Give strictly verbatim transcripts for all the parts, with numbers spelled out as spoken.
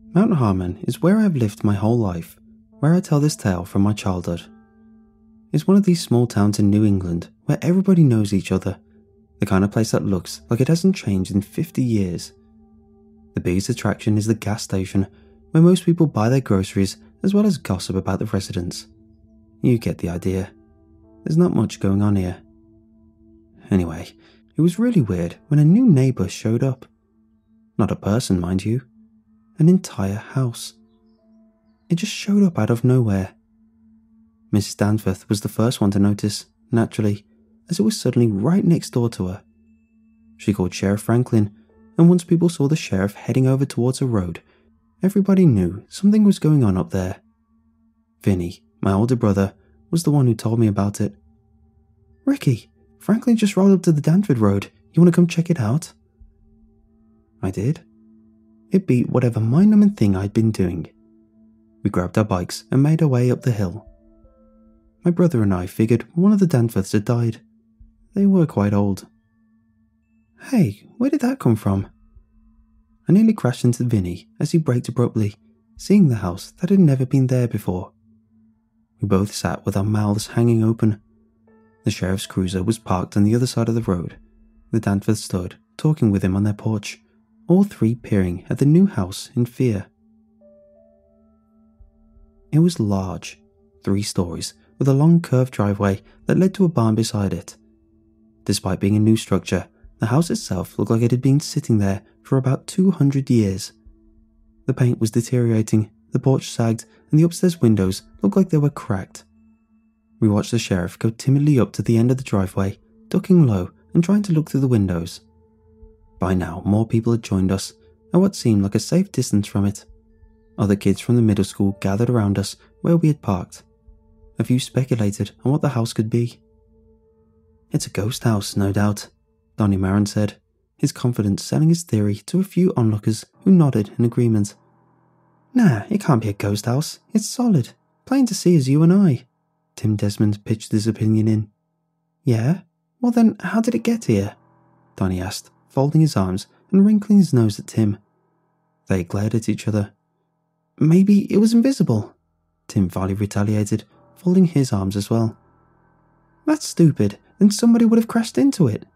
Mount Harmon is where I've lived my whole life, where I tell this tale from my childhood. It's one of these small towns in New England where everybody knows each other, the kind of place that looks like it hasn't changed in fifty years. The biggest attraction is the gas station, where most people buy their groceries as well as gossip about the residents. You get the idea. There's not much going on here. Anyway, it was really weird when a new neighbour showed up. Not a person, mind you. An entire house. It just showed up out of nowhere. Missus Danforth was the first one to notice, naturally, as it was suddenly right next door to her. She called Sheriff Franklin, and once people saw the sheriff heading over towards a road, everybody knew something was going on up there. Vinny, my older brother, was the one who told me about it. "Ricky, Franklin just rolled up to the Danforth Road. You want to come check it out?" I did. It beat whatever mind-numbing thing I'd been doing. We grabbed our bikes and made our way up the hill. My brother and I figured one of the Danforths had died. They were quite old. "Hey, where did that come from?" I nearly crashed into Vinny as he braked abruptly, seeing the house that had never been there before. We both sat with our mouths hanging open. The sheriff's cruiser was parked on the other side of the road. The Danforths stood, talking with him on their porch, all three peering at the new house in fear. It was large, three stories, with a long curved driveway that led to a barn beside it. Despite being a new structure, the house itself looked like it had been sitting there for about two hundred years. The paint was deteriorating, the porch sagged, and the upstairs windows looked like they were cracked. We watched the sheriff go timidly up to the end of the driveway, ducking low and trying to look through the windows. By now, more people had joined us, at what seemed like a safe distance from it. Other kids from the middle school gathered around us where we had parked. A few speculated on what the house could be. "It's a ghost house, no doubt," Donnie Maron said, his confidence selling his theory to a few onlookers who nodded in agreement. "Nah, it can't be a ghost house. It's solid. Plain to see as you and I," Tim Desmond pitched his opinion in. "Yeah? Well then, how did it get here?" Donnie asked, folding his arms and wrinkling his nose at Tim. They glared at each other. "Maybe it was invisible," Tim Farley retaliated, folding his arms as well. "That's stupid. Then somebody would have crashed into it."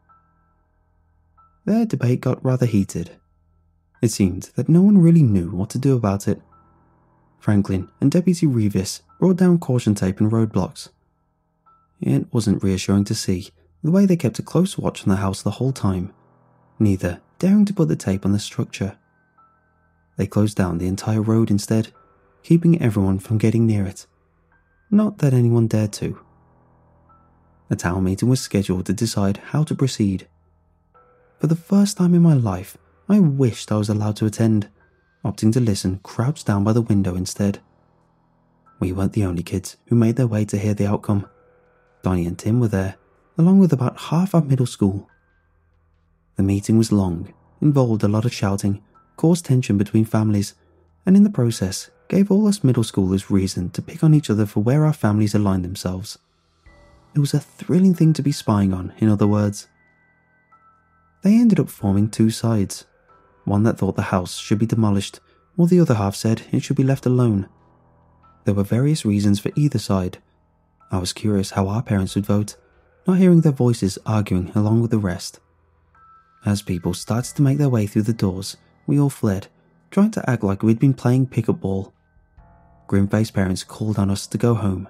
Their debate got rather heated. It seemed that no one really knew what to do about it. Franklin and Deputy Revis brought down caution tape and roadblocks. It wasn't reassuring to see the way they kept a close watch on the house the whole time, neither daring to put the tape on the structure. They closed down the entire road instead, keeping everyone from getting near it. Not that anyone dared to. A town meeting was scheduled to decide how to proceed. For the first time in my life, I wished I was allowed to attend, opting to listen crouched down by the window instead. We weren't the only kids who made their way to hear the outcome. Donnie and Tim were there, along with about half our middle school. The meeting was long, involved a lot of shouting, caused tension between families, and in the process gave all us middle schoolers reason to pick on each other for where our families aligned themselves. It was a thrilling thing to be spying on, in other words. They ended up forming two sides. One that thought the house should be demolished, while the other half said it should be left alone. There were various reasons for either side. I was curious how our parents would vote, not hearing their voices arguing along with the rest. As people started to make their way through the doors, we all fled, trying to act like we'd been playing pick-up ball. Grim-faced parents called on us to go home.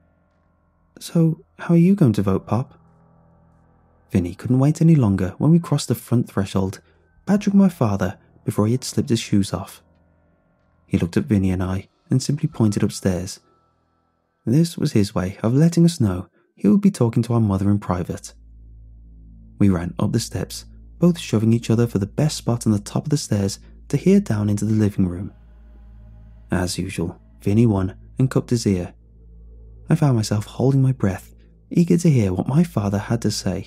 "So, how are you going to vote, Pop?" Vinny couldn't wait any longer when we crossed the front threshold, badgering my father before he had slipped his shoes off. He looked at Vinny and I and simply pointed upstairs. This was his way of letting us know he would be talking to our mother in private. We ran up the steps, both shoving each other for the best spot on the top of the stairs to hear down into the living room. As usual, Vinny won and cupped his ear. I found myself holding my breath, eager to hear what my father had to say.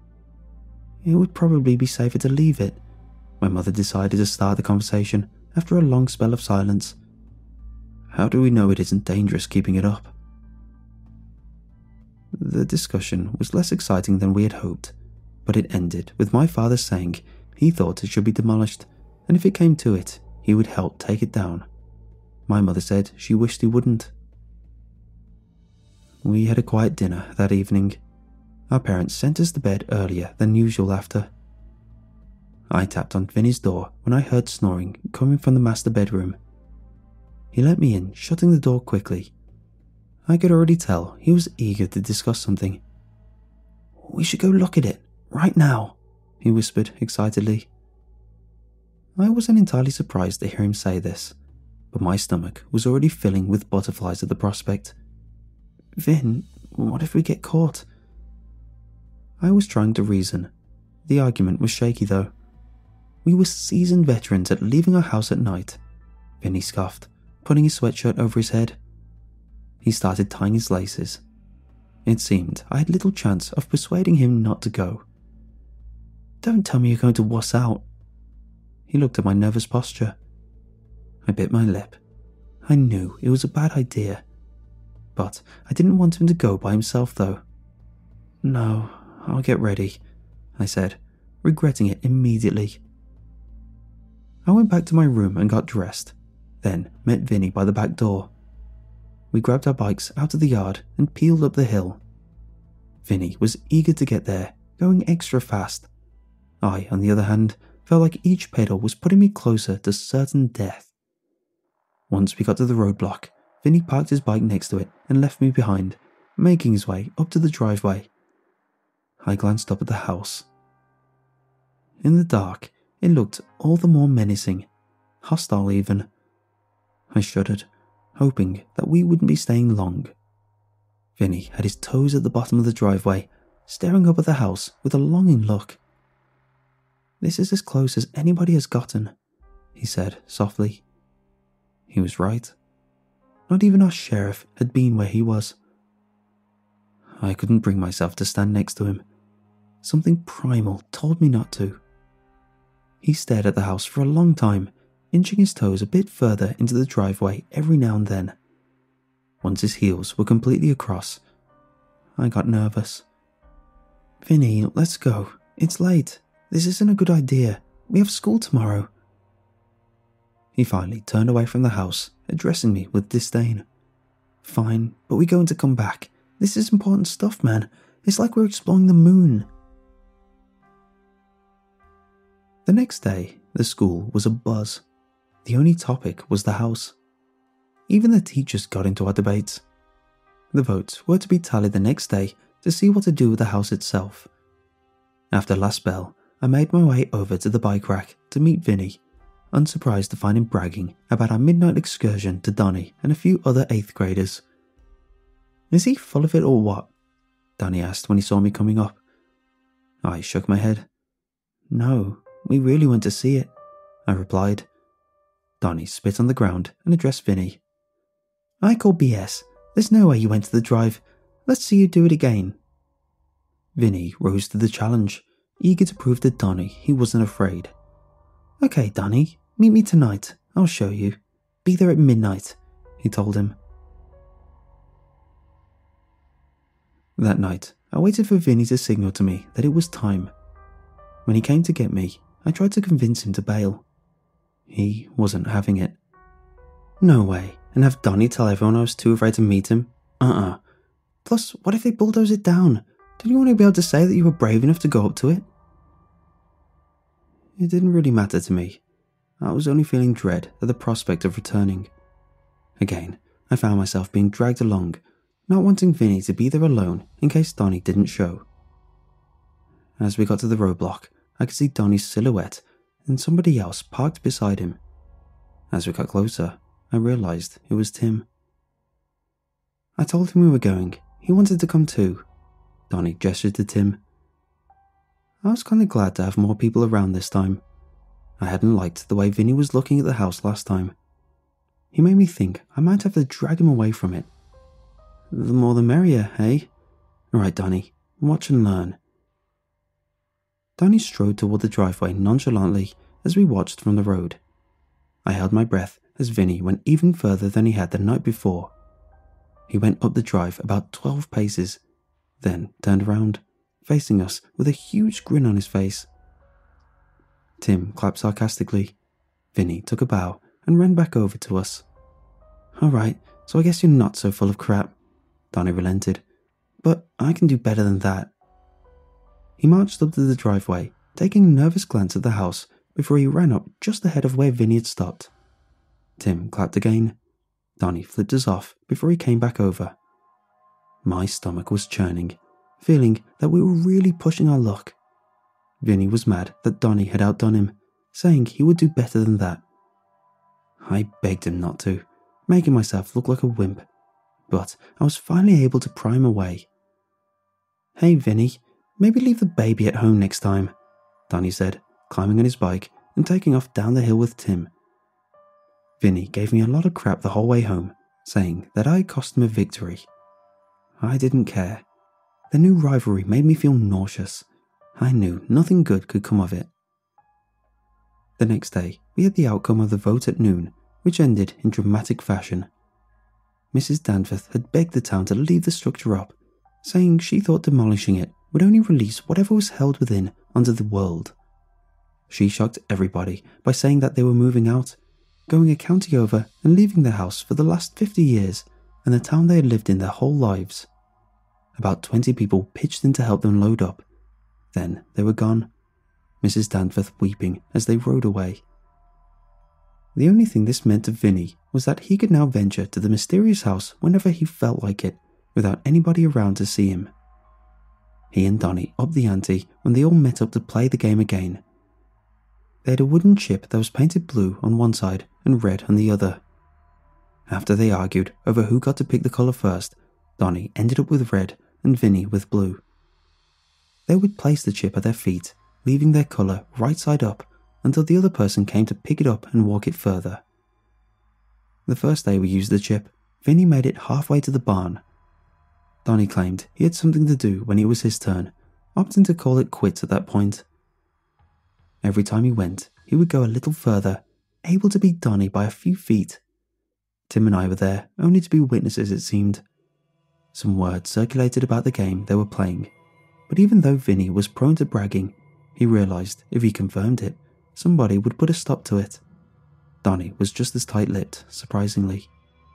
It would probably be safer to leave it. My mother decided to start the conversation after a long spell of silence. How do we know it isn't dangerous keeping it up? The discussion was less exciting than we had hoped, but it ended with my father saying he thought it should be demolished, and if it came to it, he would help take it down. My mother said she wished he wouldn't. We had a quiet dinner that evening. Our parents sent us to bed earlier than usual after. I tapped on Vinny's door when I heard snoring coming from the master bedroom. He let me in, shutting the door quickly. I could already tell he was eager to discuss something. "We should go look at it, right now," he whispered excitedly. I wasn't entirely surprised to hear him say this, but my stomach was already filling with butterflies at the prospect. "Vin, what if we get caught?" I was trying to reason. The argument was shaky though. We were seasoned veterans at leaving our house at night, Vinny scoffed, putting his sweatshirt over his head. He started tying his laces. It seemed I had little chance of persuading him not to go. "Don't tell me you're going to wuss out." He looked at my nervous posture. I bit my lip. I knew it was a bad idea, but I didn't want him to go by himself though. "No, I'll get ready," I said, regretting it immediately. I went back to my room and got dressed, then met Vinny by the back door. We grabbed our bikes out of the yard and peeled up the hill. Vinny was eager to get there, going extra fast. I, on the other hand, felt like each pedal was putting me closer to certain death. Once we got to the roadblock, Vinny parked his bike next to it and left me behind, making his way up to the driveway. I glanced up at the house. In the dark, it looked all the more menacing, hostile even. I shuddered, hoping that we wouldn't be staying long. Vinny had his toes at the bottom of the driveway, staring up at the house with a longing look. "This is as close as anybody has gotten," he said softly. He was right. Not even our sheriff had been where he was. I couldn't bring myself to stand next to him. Something primal told me not to. He stared at the house for a long time, inching his toes a bit further into the driveway every now and then. Once his heels were completely across, I got nervous. "Vinny, let's go. It's late. This isn't a good idea. We have school tomorrow." He finally turned away from the house, addressing me with disdain. "Fine, but we're going to come back. This is important stuff, man. It's like we're exploring the moon." The next day, the school was abuzz. The only topic was the house. Even the teachers got into our debates. The votes were to be tallied the next day to see what to do with the house itself. After last bell, I made my way over to the bike rack to meet Vinny, unsurprised to find him bragging about our midnight excursion to Donnie and a few other eighth graders. "Is he full of it or what?" Donnie asked when he saw me coming up. I shook my head. "No, we really went to see it," I replied. Donnie spit on the ground and addressed Vinny. "I call B S. There's no way you went to the drive. Let's see you do it again." Vinny rose to the challenge, eager to prove to Donnie he wasn't afraid. "Okay, Donnie, meet me tonight. I'll show you. Be there at midnight," he told him. That night, I waited for Vinny to signal to me that it was time. When he came to get me, I tried to convince him to bail. He wasn't having it. "No way, and have Donnie tell everyone I was too afraid to meet him? Uh-uh. Plus, what if they bulldoze it down? Don't you want to be able to say that you were brave enough to go up to it?" It didn't really matter to me. I was only feeling dread at the prospect of returning. Again, I found myself being dragged along, not wanting Vinny to be there alone in case Donnie didn't show. As we got to the roadblock, I could see Donnie's silhouette and somebody else parked beside him. As we got closer, I realized it was Tim. I told him we were going. He wanted to come too. Donnie gestured to Tim. I was kind of glad to have more people around this time. I hadn't liked the way Vinny was looking at the house last time. He made me think I might have to drag him away from it. The more the merrier, eh? Alright, Donnie, watch and learn. Donnie strode toward the driveway nonchalantly as we watched from the road. I held my breath as Vinny went even further than he had the night before. He went up the drive about twelve paces, then turned around, facing us with a huge grin on his face. Tim clapped sarcastically. Vinny took a bow and ran back over to us. Alright, so I guess you're not so full of crap, Donnie relented. But I can do better than that. He marched up to the driveway, taking a nervous glance at the house before he ran up just ahead of where Vinny had stopped. Tim clapped again. Donnie flipped us off before he came back over. My stomach was churning, feeling that we were really pushing our luck. Vinny was mad that Donnie had outdone him, saying he would do better than that. I begged him not to, making myself look like a wimp, but I was finally able to pry him away. Hey Vinny, maybe leave the baby at home next time, Donnie said, climbing on his bike and taking off down the hill with Tim. Vinny gave me a lot of crap the whole way home, saying that I cost him a victory. I didn't care. The new rivalry made me feel nauseous. I knew nothing good could come of it. The next day, we had the outcome of the vote at noon, which ended in dramatic fashion. Missus Danforth had begged the town to leave the structure up, saying she thought demolishing it would only release whatever was held within onto the world. She shocked everybody by saying that they were moving out, going a county over and leaving their house for the last fifty years and the town they had lived in their whole lives. About twenty people pitched in to help them load up. Then they were gone, Missus Danforth weeping as they rode away. The only thing this meant to Vinny was that he could now venture to the mysterious house whenever he felt like it, without anybody around to see him. He and Donnie upped the ante when they all met up to play the game again. They had a wooden chip that was painted blue on one side and red on the other. After they argued over who got to pick the colour first, Donnie ended up with red and Vinny with blue. They would place the chip at their feet, leaving their colour right side up until the other person came to pick it up and walk it further. The first day we used the chip, Vinny made it halfway to the barn. Donnie claimed he had something to do when it was his turn, opting to call it quits at that point. Every time he went, he would go a little further, able to beat Donnie by a few feet. Tim and I were there, only to be witnesses it seemed. Some word circulated about the game they were playing, but even though Vinny was prone to bragging, he realised if he confirmed it, somebody would put a stop to it. Donnie was just as tight-lipped, surprisingly.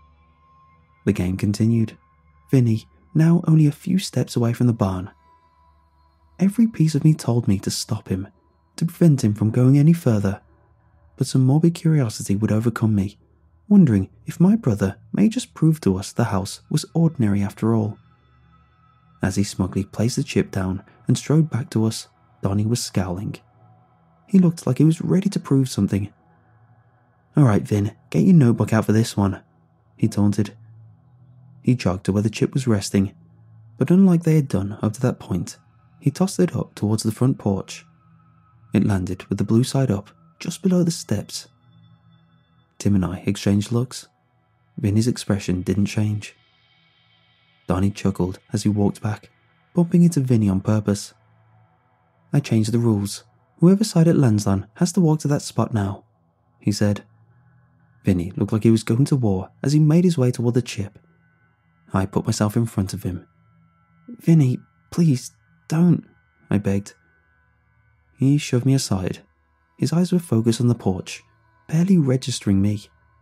The game continued. Vinny, now only a few steps away from the barn. Every piece of me told me to stop him, to prevent him from going any further, but some morbid curiosity would overcome me, wondering if my brother may just prove to us the house was ordinary after all. As he smugly placed the chip down and strode back to us, Donnie was scowling. He looked like he was ready to prove something. Alright Vin, get your notebook out for this one, he taunted. He jogged to where the chip was resting, but unlike they had done up to that point, he tossed it up towards the front porch. It landed with the blue side up, just below the steps. Tim and I exchanged looks. Vinny's expression didn't change. Donnie chuckled as he walked back, bumping into Vinny on purpose. I changed the rules. Whoever side it lands on has to walk to that spot now, he said. Vinny looked like he was going to war as he made his way toward the chip. I put myself in front of him. Vinny, please, don't, I begged. He shoved me aside. His eyes were focused on the porch, barely registering me.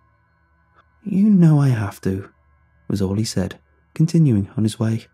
You know I have to, was all he said, continuing on his way.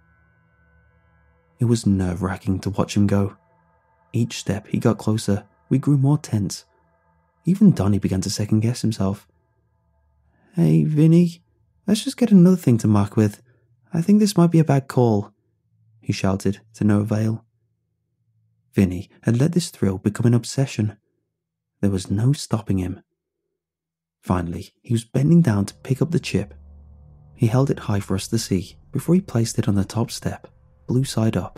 It was nerve-wracking to watch him go. Each step he got closer, we grew more tense. Even Donnie began to second-guess himself. Hey, Vinny, let's just get another thing to mark with. I think this might be a bad call, he shouted, to no avail. Vinny had let this thrill become an obsession. There was no stopping him. Finally, he was bending down to pick up the chip. He held it high for us to see before he placed it on the top step, blue side up.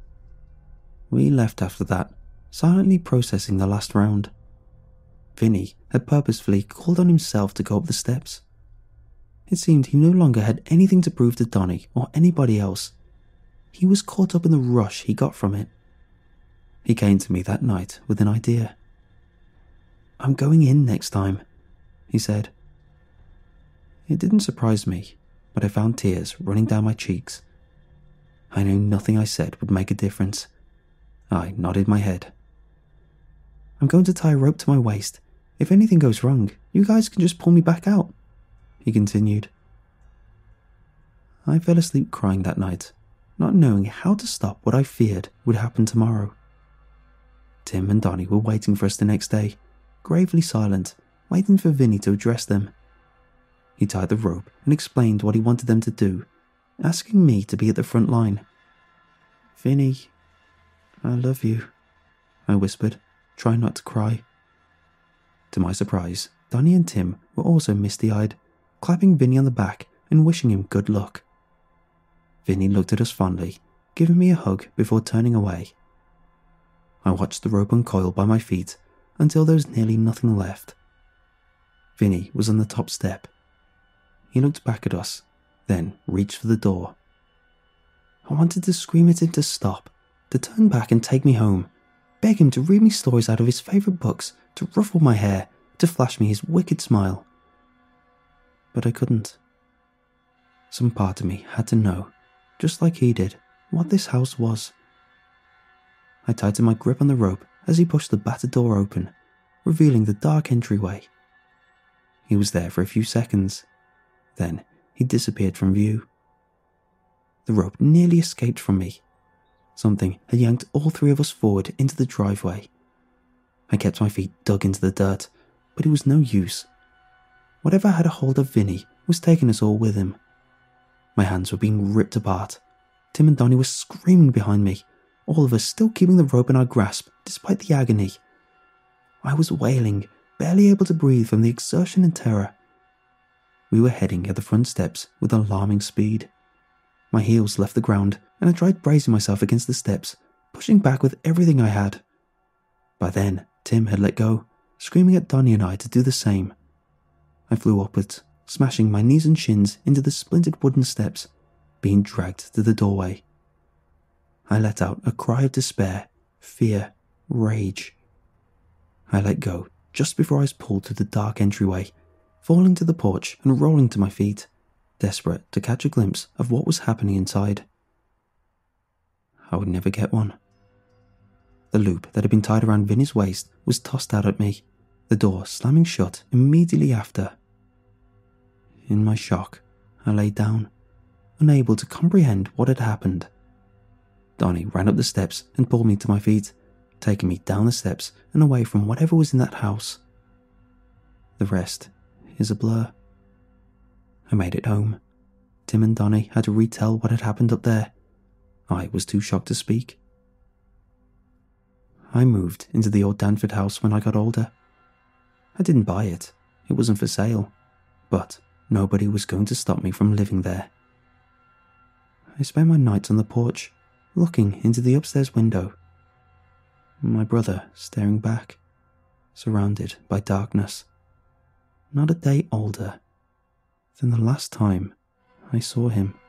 We left after that, silently processing the last round. Vinny had purposefully called on himself to go up the steps. It seemed he no longer had anything to prove to Donnie or anybody else. He was caught up in the rush he got from it. He came to me that night with an idea. I'm going in next time, he said. It didn't surprise me, but I found tears running down my cheeks. I knew nothing I said would make a difference. I nodded my head. I'm going to tie a rope to my waist, If anything goes wrong, you guys can just pull me back out," he continued. I fell asleep crying that night, not knowing how to stop what I feared would happen tomorrow. Tim and Donnie were waiting for us the next day, gravely silent, waiting for Vinny to address them. He tied the rope and explained what he wanted them to do, asking me to be at the front line. "Vinny, I love you," I whispered, trying not to cry. To my surprise, Donnie and Tim were also misty-eyed, clapping Vinny on the back and wishing him good luck. Vinny looked at us fondly, giving me a hug before turning away. I watched the rope uncoil by my feet until there was nearly nothing left. Vinny was on the top step. He looked back at us, then reached for the door. I wanted to scream at him to stop, to turn back and take me home, beg him to read me stories out of his favourite books, to ruffle my hair, to flash me his wicked smile. But I couldn't. Some part of me had to know, just like he did, what this house was. I tightened my grip on the rope as he pushed the battered door open, revealing the dark entryway. He was there for a few seconds. Then he disappeared from view. The rope nearly escaped from me. Something had yanked all three of us forward into the driveway. I kept my feet dug into the dirt, but it was no use. Whatever had a hold of Vinny was taking us all with him. My hands were being ripped apart. Tim and Donnie were screaming behind me, all of us still keeping the rope in our grasp despite the agony. I was wailing, barely able to breathe from the exertion and terror. We were heading at the front steps with alarming speed. My heels left the ground and I tried bracing myself against the steps, pushing back with everything I had. By then, Tim had let go, screaming at Donnie and I to do the same. I flew upwards, smashing my knees and shins into the splintered wooden steps, being dragged to the doorway. I let out a cry of despair, fear, rage. I let go just before I was pulled through the dark entryway, falling to the porch and rolling to my feet, desperate to catch a glimpse of what was happening inside. I would never get one. The loop that had been tied around Vinny's waist was tossed out at me, the door slamming shut immediately after. In my shock, I lay down, unable to comprehend what had happened. Donnie ran up the steps and pulled me to my feet, taking me down the steps and away from whatever was in that house. The rest is a blur. I made it home. Tim and Donnie had to retell what had happened up there. I was too shocked to speak. I moved into the old Danford house when I got older. I didn't buy it. It wasn't for sale. But nobody was going to stop me from living there. I spent my nights on the porch, looking into the upstairs window. My brother staring back, surrounded by darkness. Not a day older than the last time I saw him.